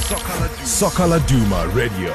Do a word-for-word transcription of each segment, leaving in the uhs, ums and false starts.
Soccer Laduma Radio.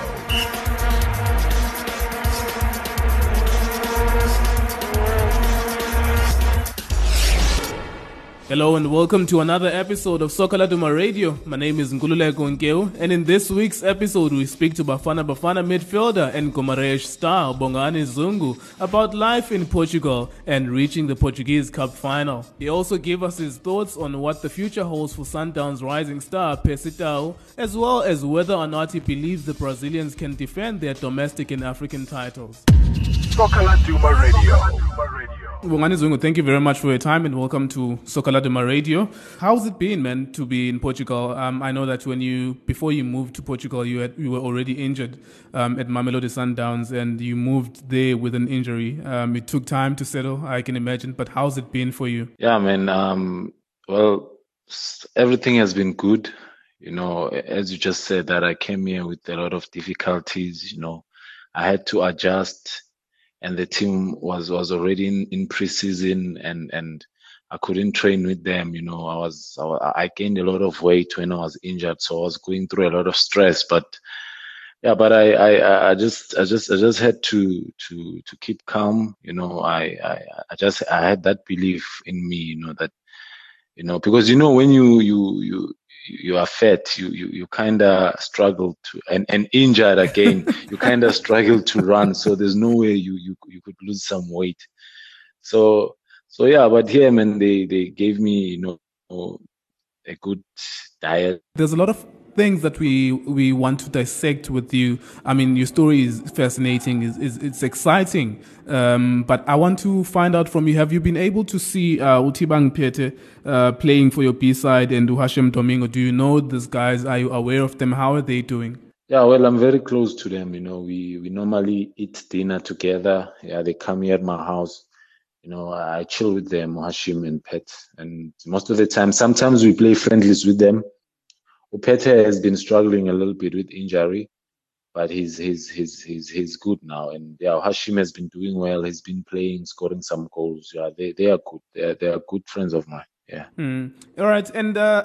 Hello and welcome to another episode of Soccer Laduma Radio. My name is Nkululeko Nkeu, and in this week's episode we speak to Bafana Bafana midfielder and Gumarães star Bongani Zungu about life in Portugal and reaching the Portuguese Cup final. He also gave us his thoughts on what the future holds for Sundowns rising star Percy Tau, as well as whether or not he believes the Brazilians can defend their domestic and African titles. Soccer Laduma Radio. Bongani Zungu, thank you very much for your time and welcome to Soccer Laduma Radio. How's it been, man, to be in Portugal? Um, I know that when you before you moved to Portugal, you had, you were already injured um, at Mamelodi Sundowns, and you moved there with an injury. Um, it took time to settle, I can imagine. But how's it been for you? Yeah, man. Um, well, everything has been good. You know, as you just said, that I came here with a lot of difficulties. You know, I had to adjust. And the team was, was already in, in preseason, and, and I couldn't train with them. You know, I was, I, I gained a lot of weight when I was injured, so I was going through a lot of stress. But yeah, but I, I, I just, I just, I just had to, to, to keep calm. You know, I, I, I just, I had that belief in me. You know that, you know, because you know when you, you, you. you are fat, you you, you kind of struggle to, and, and injured again, you kind of struggle to run. So there's no way you, you you could lose some weight. So so yeah, but here, man, they, they gave me, you know, a good diet. There's a lot of things that we we want to dissect with you. I mean, your story is fascinating. It's, it's, it's exciting. Um, but I want to find out from you, have you been able to see uh, Uthibang Pete uh, playing for your B-side and Uhashim Domingo? Do you know these guys? Are you aware of them? How are they doing? Yeah, well, I'm very close to them. You know, we, we normally eat dinner together. Yeah, they come here at my house. You know, I chill with them, Uhashim and Pet. And most of the time, sometimes we play friendlies with them. Upete has been struggling a little bit with injury, but he's he's he's he's he's good now. And yeah, Hashim has been doing well. He's been playing, scoring some goals. Yeah, they they are good. They are, they are good friends of mine. Yeah. Mm. All right, and uh,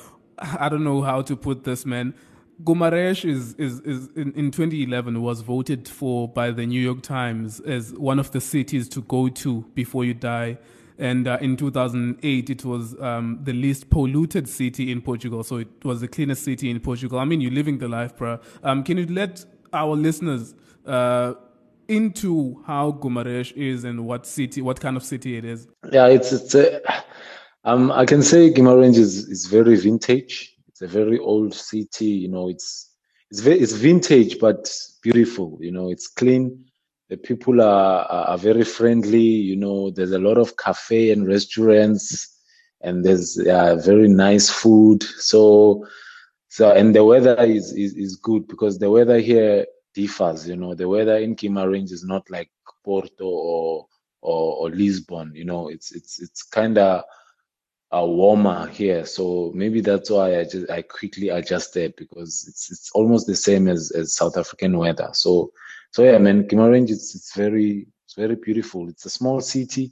I don't know how to put this, man. Gumarães is is is in, in twenty eleven was voted for by the New York Times as one of the cities to go to before you die. And uh, in two thousand eight, it was um, the least polluted city in Portugal. So it was the cleanest city in Portugal. I mean, you're living the life, bro. Um, can you let our listeners uh, into how Gumarães is and what city, what kind of city it is? Yeah, it's it's. A, um, I can say Guimarães is is very vintage. It's a very old city. You know, it's it's very it's vintage but beautiful. You know, it's clean. The people are, are very friendly. You know, there's a lot of cafe and restaurants, and there's uh, very nice food. So, so and the weather is, is, is good because the weather here differs. You know, the weather in Guimarães is not like Porto or or, or Lisbon. You know, it's it's it's kind of uh, warmer here. So maybe that's why I just I quickly adjusted because it's it's almost the same as, as South African weather. So. So yeah, man, Guimarães, it's it's very it's very beautiful. It's a small city.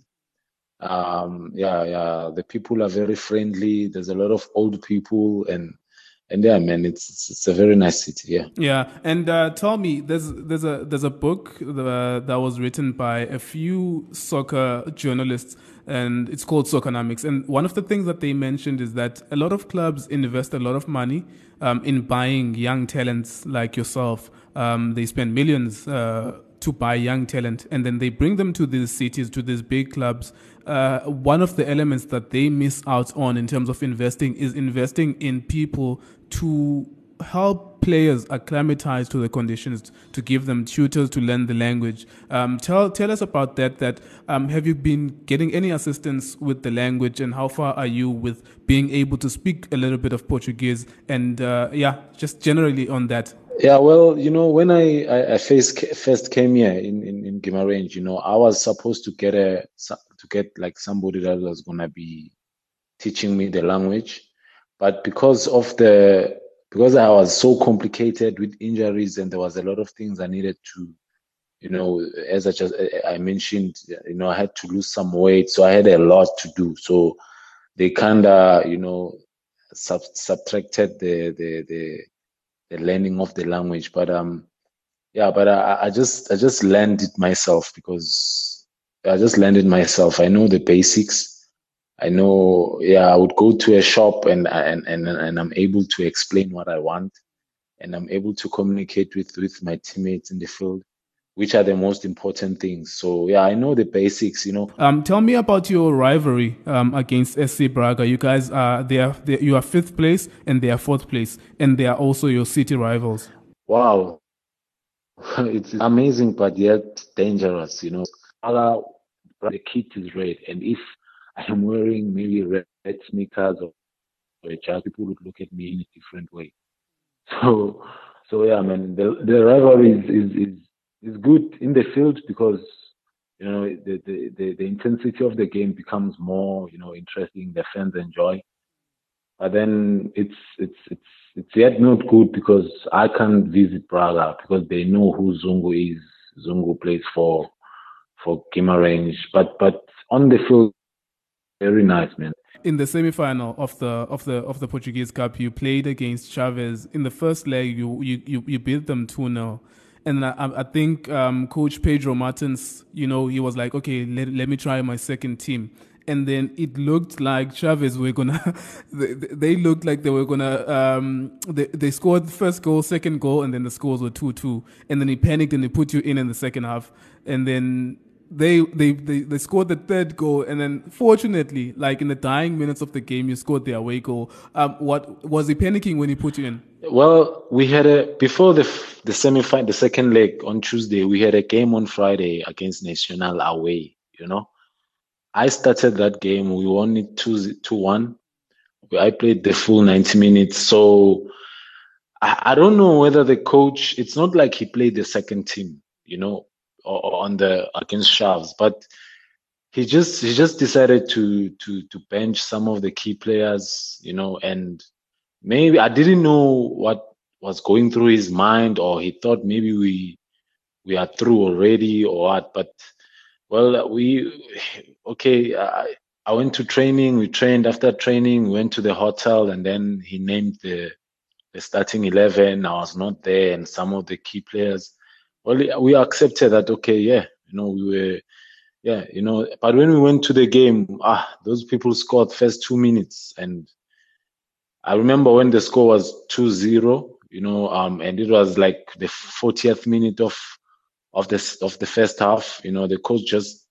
Um, yeah, yeah. The people are very friendly. There's a lot of old people, and and yeah, man, it's it's, it's a very nice city. Yeah. Yeah, and uh, tell me, there's there's a there's a book uh, that was written by a few soccer journalists, and it's called Soccernomics. And one of the things that they mentioned is that a lot of clubs invest a lot of money um, in buying young talents like yourself. Um, they spend millions uh, to buy young talent, and then they bring them to these cities, to these big clubs. Uh, one of the elements that they miss out on in terms of investing is investing in people to help players acclimatize to the conditions, to give them tutors to learn the language. Um, tell tell us about that. That um, have you been getting any assistance with the language, and how far are you with being able to speak a little bit of Portuguese? And uh, yeah, just generally on that. Yeah, well, you know, when I, I, I first, first came here in, in, in Guimarães, you know, I was supposed to get a to get like somebody that was gonna be teaching me the language, but because of the because I was so complicated with injuries and there was a lot of things I needed to, you know, as I just I mentioned, you know, I had to lose some weight, so I had a lot to do. So they kind of, you know, sub- subtracted the the the the learning of the language. But um, yeah, but I, I just I just learned it myself because I just learned it myself. I know the basics. I know, yeah, I would go to a shop and and and and I'm able to explain what I want, and I'm able to communicate with with my teammates in the field, which are the most important things. So yeah, I know the basics, you know. Um, tell me about your rivalry um, against S C Braga. You guys are they are they, you are fifth place and they are fourth place, and they are also your city rivals. Wow, it's amazing, but yet dangerous, you know. Color, the kit is red, and if I am wearing maybe red, red sneakers or, or a jacket, people would look at me in a different way. So, so yeah, man, the the rivalry is is is, is good in the field because you know the, the the the intensity of the game becomes more you know interesting. The fans enjoy, but then it's it's it's it's yet not good because I can't visit Braga because they know who Zungu is. Zungu plays for for Guimarães, but but on the field, very nice, man. In the semi-final of the of the of the Portuguese Cup, you played against Chaves. In the first leg, you you you, you beat them two nil. And I, I think um, Coach Pedro Martins, you know, he was like, okay, let, let me try my second team. And then it looked like Chaves were gonna, they, they looked like they were gonna, um, they, they scored the first goal, second goal, and then the scores were two two. And then he panicked and they put you in in the second half. And then they, they, they, they scored the third goal. And then fortunately, like in the dying minutes of the game, you scored the away goal. Um, what was he panicking when he put you in? Well, we had a before the the semi final, the second leg on Tuesday. We had a game on Friday against Nacional away. You know, I started that game. We won it two two one. I played the full ninety minutes. So I, I don't know whether the coach. It's not like he played the second team. You know, or, or on the against Chaves, but he just he just decided to to to bench some of the key players. You know, and maybe I didn't know what was going through his mind, or he thought maybe we we are through already or what. But well, we okay. I, I went to training. We trained. After training, we went to the hotel, and then he named the the starting eleven. I was not there, and some of the key players. Well, we accepted that. Okay, yeah, you know, we were. Yeah, you know, but when we went to the game, ah, those people scored first two minutes, and I remember when the score was two zero, you know, um, and it was like the fortieth minute of of the of the first half. You know, the coach just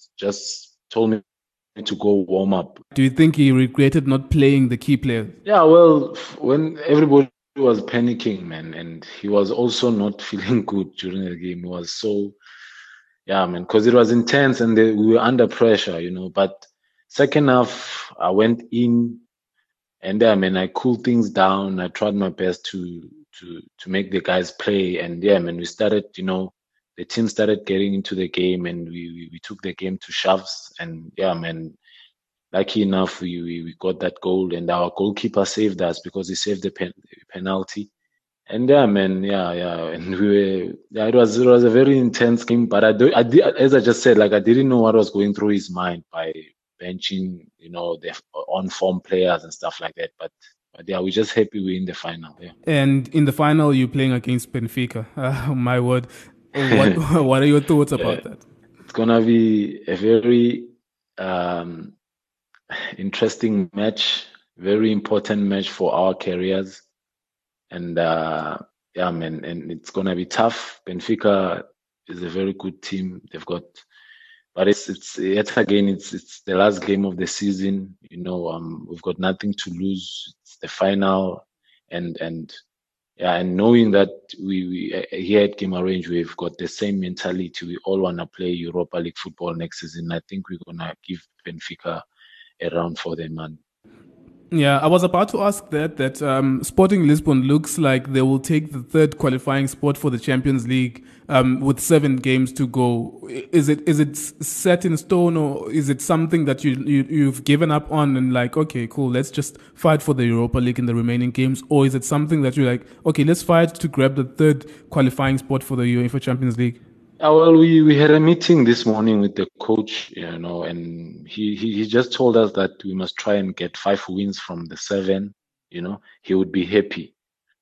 just told me to go warm up. Do you think he regretted not playing the key players? Yeah, well, when everybody was panicking, man, and he was also not feeling good during the game. He was so, yeah, man, because it was intense and they, we were under pressure, you know. But second half, I went in. And yeah, man, I cooled things down. I tried my best to to to make the guys play. And yeah, man, we started, you know, the team started getting into the game, and we we, we took the game to shoves. And yeah, man, lucky enough, we, we we got that goal, and our goalkeeper saved us because he saved the pen, penalty. And yeah, man, yeah, yeah, and we were, yeah, it was it was a very intense game. But I do, I did, as I just said, like I didn't know what was going through his mind by benching, you know, the on-form players and stuff like that. But, but yeah, we're just happy we're in the final. Yeah. And in the final, you're playing against Benfica. Uh, my word. What, what are your thoughts about yeah. that? It's going to be a very um, interesting match, very important match for our careers. And uh, yeah, man, and it's going to be tough. Benfica is a very good team. They've got But it's it's yet again it's it's the last game of the season. You know, um, we've got nothing to lose. It's the final, and and yeah, and knowing that we, we here at Guimarães we've got the same mentality. We all want to play Europa League football next season. I think we're gonna give Benfica a run for their money. Yeah, I was about to ask that, that um, Sporting Lisbon looks like they will take the third qualifying spot for the Champions League um, with seven games to go. Is it is it set in stone, or is it something that you, you, you've given up on and like, okay, cool, let's just fight for the Europa League in the remaining games? Or is it something that you're like, okay, let's fight to grab the third qualifying spot for the UEFA Champions League? Uh, well, we, we had a meeting this morning with the coach, you know, and he, he, he just told us that we must try and get five wins from the seven, you know, he would be happy.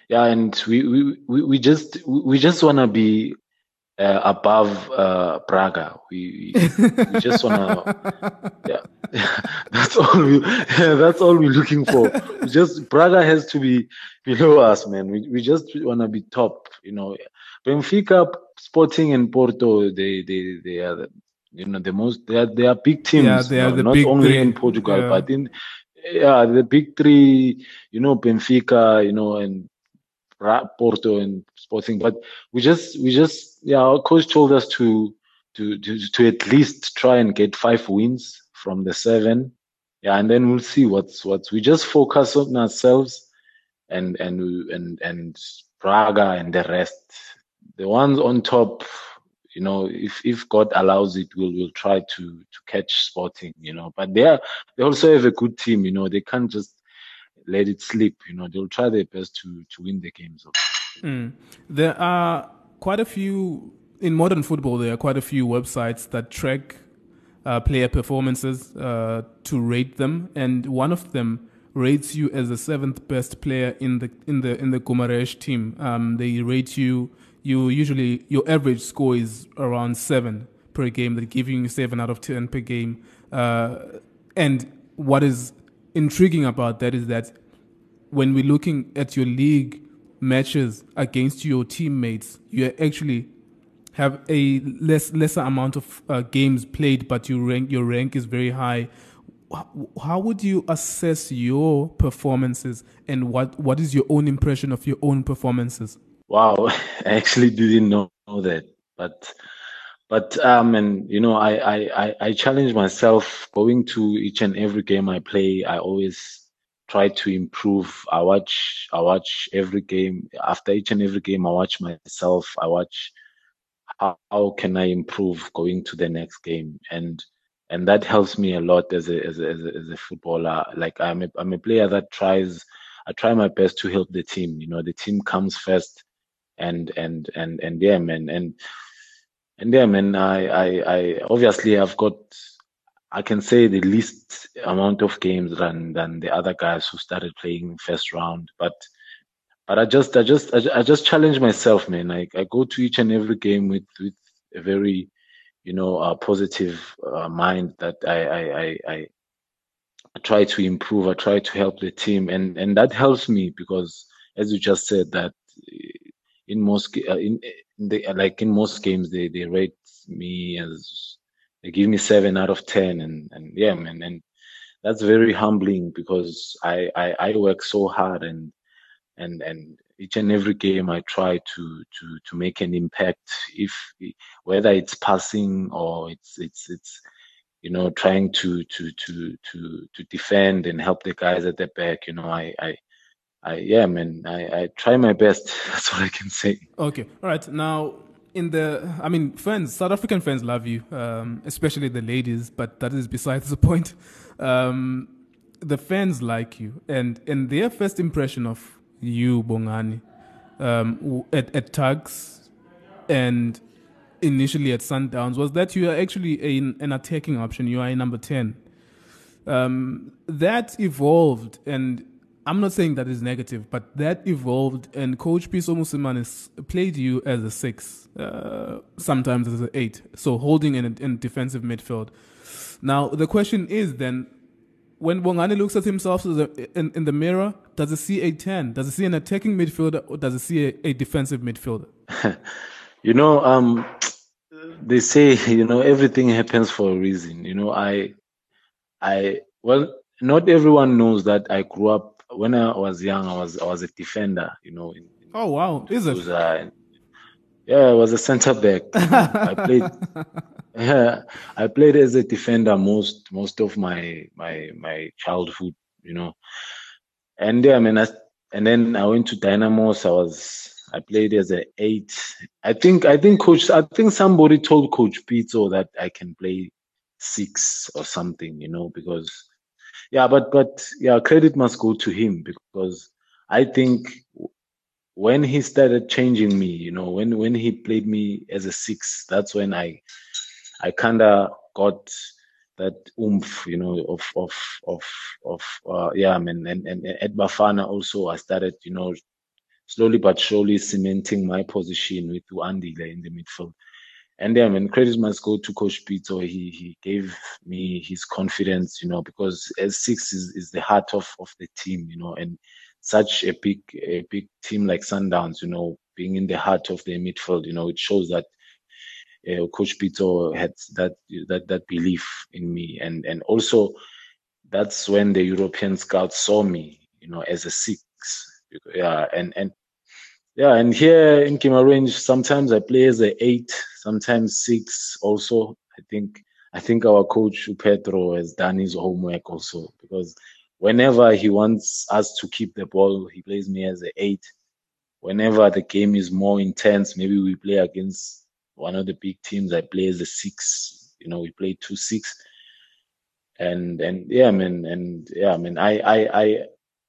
yeah, and we we we, we just we just wanna be uh, above uh, Braga. We we, we just wanna yeah. That's all we yeah, that's all we're looking for. We just Braga has to be below us, man. We we just wanna be top, you know. Benfica, Sporting, and Porto, they they they are the, you know the most they are they are big Yeah, teams, they are no, the not big only in three. Portugal, Yeah. but in yeah the big three, you know, Benfica, you know, and Ra- Porto and Sporting. But we just we just yeah, our coach told us to to to, to at least try and get five wins from the seven. Yeah, and then we'll see what's what's we just focus on ourselves and and and and Braga and the rest. The ones on top, you know, if if God allows it, we'll we'll try to to catch Sporting, you know. But they are they also have a good team, you know. They can't just let it slip, you know. They'll try their best to to win the games. Mm. There are quite a few in modern football. There are quite a few websites that track uh, player performances uh, to rate them, and one of them rates you as the seventh best player in the in the in the Gumarães team. Um, they rate you. You usually your average score is around seven per game. They're giving you seven out of ten per game. Uh, and what is intriguing about that is that when we're looking at your league matches against your teammates, you actually have a less lesser amount of uh, games played, but your rank your rank is very high. How would you assess your performances, and what, what is your own impression of your own performances? Wow, I actually didn't know, know that, but but um, and you know, I, I I I challenge myself going to each and every game I play. I always try to improve. I watch I watch every game. After each and every game, I watch myself. I watch how, how can I improve going to the next game, and and that helps me a lot as a as a as a, as a footballer. Like I'm a I'm a player that tries. I try my best to help the team. You know, the team comes first and and and and yeah, man, and and yeah, man. I I I obviously I've got I can say the least amount of games than than the other guys who started playing first round, but but I just I just I, ju- I just challenge myself, man. Like I go to each and every game with with a very you know uh, positive uh, mind that I I I. I I try to improve. I try to help the team, and and that helps me because, as you just said, that in most ga- uh, in, in the like in most games they they rate me as they give me seven out of ten, and and yeah, man, and that's very humbling because I I, I work so hard and and and each and every game I try to to to make an impact. If whether it's passing or it's it's it's you know trying to to to to to defend and help the guys at the back. You know, I I I yeah, man, I I try my best. That's what I can say. Okay, all right. Now, in the, I mean, fans, South African fans love you, um, especially the ladies, but that is besides the point. Um, the fans like you, and and their first impression of you, Bongani, um, w- at at Tugs and initially at Sundowns was that you are actually a, an attacking option. You are a number ten. Um, that evolved, and I'm not saying that is negative, but that evolved, and Coach Piso Musimanis played you as a six, uh, sometimes as an eight, so holding in, in defensive midfield. Now, the question is then, when Bongani looks at himself as a, in, in the mirror, does he see a ten? Does he see an attacking midfielder, or does he see a, a defensive midfielder? you know, um, they say you know everything happens for a reason. You know, I I well, not everyone knows that I grew up when I was young. I was I was a defender. You know, in, in Oh, wow. Is it? Tukuza. Yeah, I was a center back. You know, I played. Yeah, I played as a defender most most of my my my childhood. You know, and yeah, I mean, I, and then I went to Dynamos. I was I played as a eight. I think I think coach. I think somebody told Coach Pizzo that I can play six or something. You know, because yeah, but but yeah, credit must go to him because I think when he started changing me, you know, when when he played me as a six, that's when I I kind of got that oomph, you know, of of of of uh, yeah, I mean, and and at Bafana also I started, you know, slowly but surely cementing my position with Andile in the midfield. And yeah, I mean, credit must go to Coach Pito. He he gave me his confidence, you know, because S six is, is the heart of, of the team, you know, and such a big a big team like Sundowns, you know, being in the heart of the midfield, you know, it shows that uh, Coach Pito had that that that belief in me, and and also that's when the European scouts saw me, you know, as a six. Yeah, and and yeah, and here in Kimarange, sometimes I play as a eight, sometimes six. Also, I think I think our coach Pedro has done his homework also, because whenever he wants us to keep the ball, he plays me as a eight. Whenever the game is more intense, maybe we play against one of the big teams, I play as a six. You know, we play two six, and and yeah, I mean, and yeah, I mean, I I I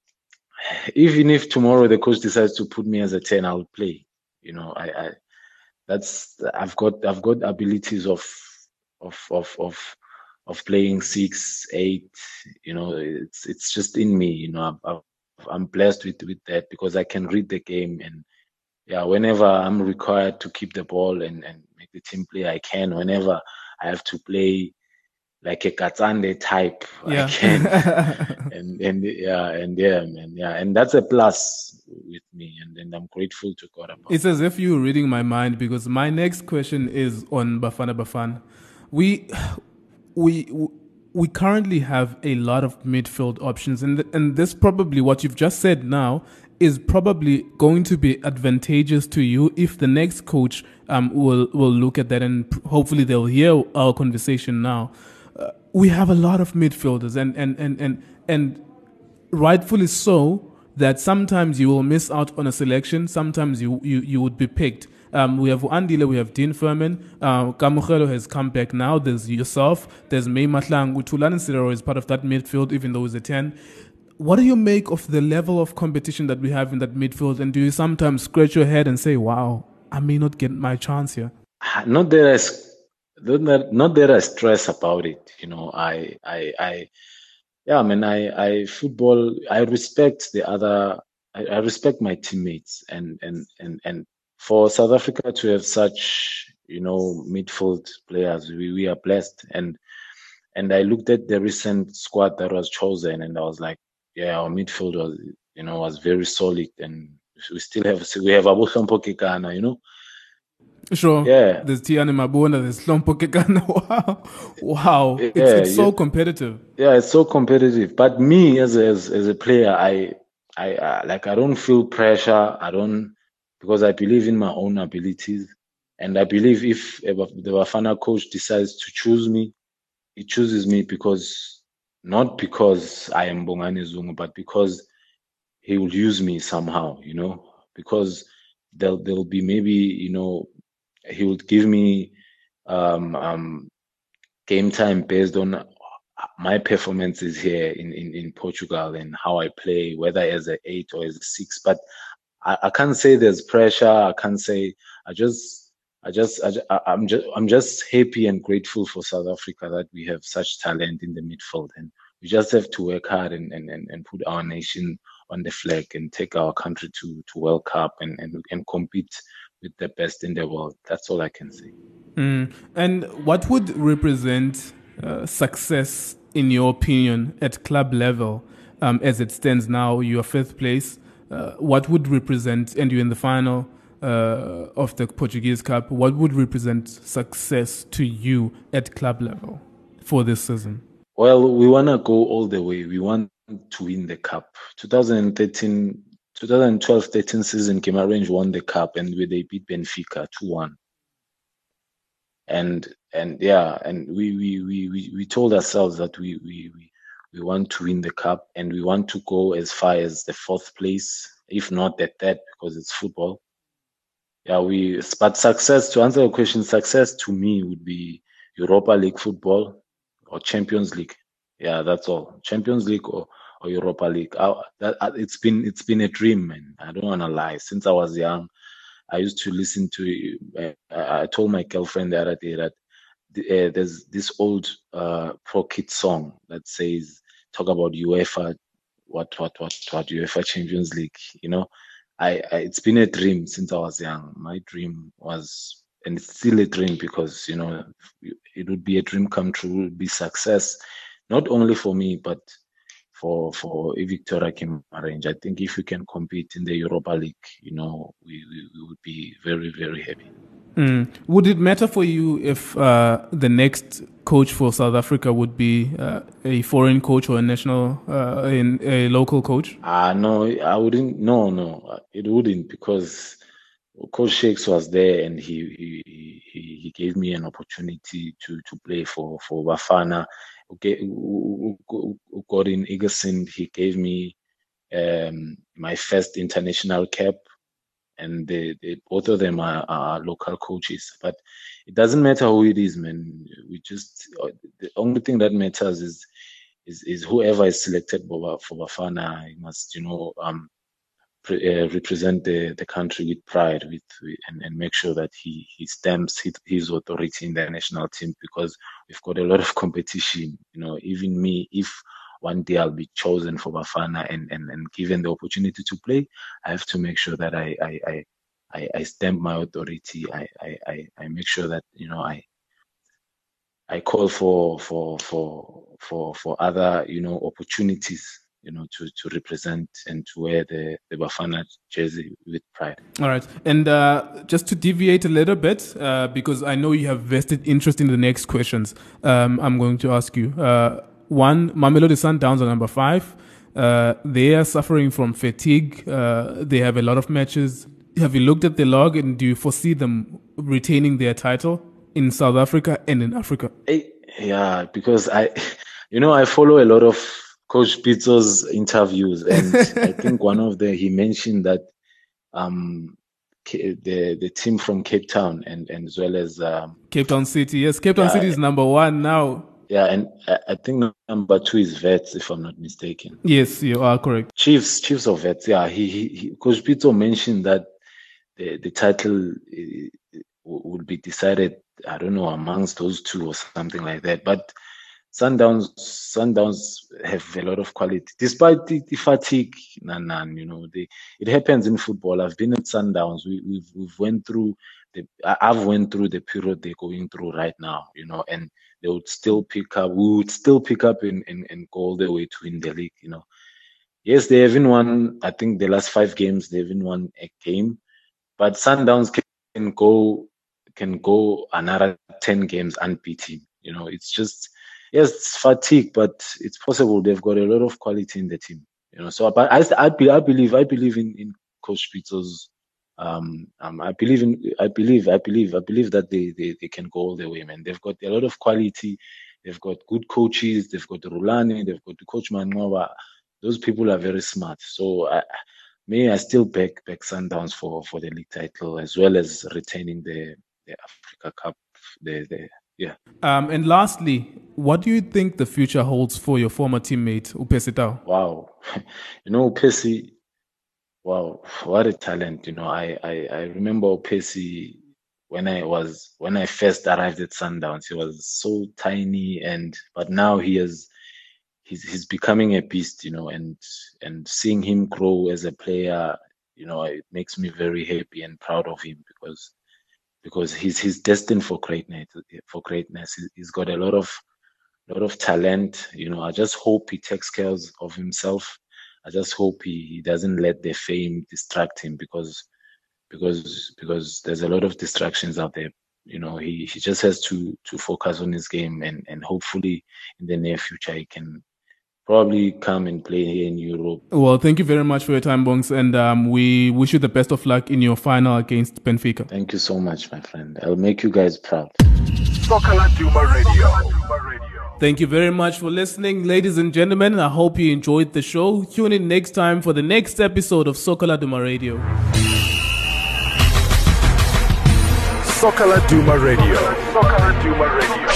even if tomorrow the coach decides to put me as a ten, I'll play. You know, I, I that's I've got I've got abilities of of of of of playing six, eight. You know, it's it's just in me. You know, I'm, I'm blessed with with that because I can read the game, and yeah, whenever I'm required to keep the ball and and make the team play, I can. Whenever I have to play like a Katsande type, Yeah. I can. and and yeah, and yeah, man, yeah, and that's a plus with me, and, and I'm grateful to God about. It's as if you were reading my mind, because my next question is on Bafana Bafana. We we we currently have a lot of midfield options, and and this probably what you've just said now is probably going to be advantageous to you if the next coach um will will look at that, and hopefully they'll hear our conversation now. Uh, we have a lot of midfielders, and and and and and rightfully so, that sometimes you will miss out on a selection, sometimes you you, you would be picked. Um, we have Andile, we have Dean Furman, uh, Kamukhelo has come back now, there's yourself, there's May Matlangu, Tulani Sidero is part of that midfield, even though he's a ten. What do you make of the level of competition that we have in that midfield, and do you sometimes scratch your head and say, wow, I may not get my chance here? Not that I, not that, not that I stress about it, you know, I, I, I, yeah, I mean, I, I football. I respect the other. I, I respect my teammates, and and and and for South Africa to have such, you know, midfield players, we we are blessed. And and I looked at the recent squad that was chosen, and I was like, yeah, our midfield was, you know, was very solid, and we still have we have Abu Shampo Kekana, you know. Sure. Yeah. There's Tiani Mabona, there's Lompo Kekana. Wow. Wow. Yeah, it's it's so yeah. competitive. Yeah, it's so competitive. But me as a, as, as a player, I I uh, like I don't feel pressure. I don't, because I believe in my own abilities, and I believe if the Bafana coach decides to choose me, he chooses me because not because I am Bongani Zungu, but because he will use me somehow, you know, because there'll there'll be maybe, you know, he would give me um, um, game time based on my performances here in, in, in Portugal and how I play, whether as an eight or as a six. But I, I can't say there's pressure. I can't say I just I just I, I'm just I'm just happy and grateful for South Africa that we have such talent in the midfield, and we just have to work hard and, and, and, and put our nation on the flag and take our country to, to World Cup and, and, and compete with the best in the world. That's all I can say. Mm. And what would represent uh, success, in your opinion, at club level, um, as it stands now? You're fifth place. Uh, what would represent, and you're in the final uh, of the Portuguese Cup, what would represent success to you at club level for this season? Well, we want to go all the way. We want to win the cup. twenty thirteen, twenty twelve thirteen season, Kimarange won the cup, and they beat Benfica two one. And and yeah, and we we, we, we, we told ourselves that we, we we we want to win the cup, and we want to go as far as the fourth place, if not the third, because it's football. Yeah, we but success, to answer your question, success to me would be Europa League football or Champions League. Yeah, that's all. Champions League or, or Europa League. I, that, it's been it's been a dream, man. I don't want to lie. Since I was young, I used to listen to. Uh, I told my girlfriend the other day that uh, there's this old uh, Pro Kid song that says, talk about UEFA, what what what what UEFA Champions League, you know. I, I it's been a dream since I was young. My dream was, and it's still a dream because you know it would be a dream come true. It would be success, not only for me but for for Victoria Kimmarenje. I think if we can compete in the Europa League, you know, we, we, we would be very very happy. Mm. Would it matter for you if uh, the next coach for South Africa would be uh, a foreign coach or a national, uh, in a local coach? Ah, uh, no, I wouldn't. No, no, it wouldn't, because Coach Shakes was there and he he he, he gave me an opportunity to to play for for Bafana. Okay, Gordon Egerson, he gave me um, my first international cap. And they, they, both of them are, are local coaches. But it doesn't matter who it is, man. We just, the only thing that matters is is, is whoever is selected for, for Bafana, he must, you know, um, pre, uh, represent the, the country with pride, with, with and, and make sure that he he stamps his, his authority in the national team, because we've got a lot of competition. You know, even me, if one day I'll be chosen for Bafana and, and, and given the opportunity to play, I have to make sure that I I, I, I stamp my authority. I, I, I make sure that, you know, I I call for for for for for other, you know, opportunities, you know, to, to represent and to wear the, the Bafana jersey with pride. All right. And uh, just to deviate a little bit, uh, because I know you have vested interest in the next questions, um, I'm going to ask you. Uh, One, Mamelodi Sundowns are number five. Uh, they are suffering from fatigue. Uh, they have a lot of matches. Have you looked at the log, and do you foresee them retaining their title in South Africa and in Africa? Hey, yeah, because I, you know, I follow a lot of Coach Pitso's interviews, and I think one of the he mentioned that um, the the team from Cape Town and, and as well as um, Cape Town City. Yes, Cape Town yeah, City is number one now. Yeah, and I think number two is Wits, if I'm not mistaken. Yes, you are correct. Chiefs, Chiefs of Wits. Yeah, he, he, he Coach Pitso mentioned that the the title would be decided, I don't know, amongst those two or something like that. But Sundowns, Sundowns have a lot of quality, despite the, the fatigue. Nah, nah, you know, they, it happens in football. I've been at Sundowns. We, we've we've went through the. I've went through the period they're going through right now. You know, and they would still pick up. We would still pick up and, and, and go all the way to win the league. You know, yes, they haven't won. I think the last five games they haven't won a game, but Sundowns can go can go another ten games unbeaten. You know, it's just yes, it's fatigue, but it's possible. They've got a lot of quality in the team. You know, so but I I, I believe I believe in in Coach Pitso's. Um, um, I believe in, I believe, I believe, I believe that they, they, they can go all the way, man. They've got a lot of quality. They've got good coaches. They've got Rulani. They've got the coach Manqoba. Those people are very smart. So, I, me, I still back back Sundowns for, for the league title, as well as retaining the, the Africa Cup. The, the yeah. Um, and lastly, what do you think the future holds for your former teammate Upesi Tau? Wow, you know Upesi. Wow, what a talent! You know, I, I, I remember Upesi when I was when I first arrived at Sundowns. He was so tiny, and but now he is he's he's becoming a beast. You know, and and seeing him grow as a player, you know, it makes me very happy and proud of him because because he's he's destined for greatness. For greatness, he's got a lot of lot of talent. You know, I just hope he takes care of himself. I just hope he, he doesn't let the fame distract him because because because there's a lot of distractions out there. You know, he, he just has to to focus on his game and, and hopefully in the near future he can probably come and play here in Europe. Well, thank you very much for your time, Bongs, and um, we wish you the best of luck in your final against Benfica. Thank you so much, my friend. I'll make you guys proud. Soccer Laduma Radio. Thank you very much for listening, ladies and gentlemen. I hope you enjoyed the show. Tune in next time for the next episode of Soccer Laduma Radio. Soccer Laduma Radio. Soccer Laduma Radio.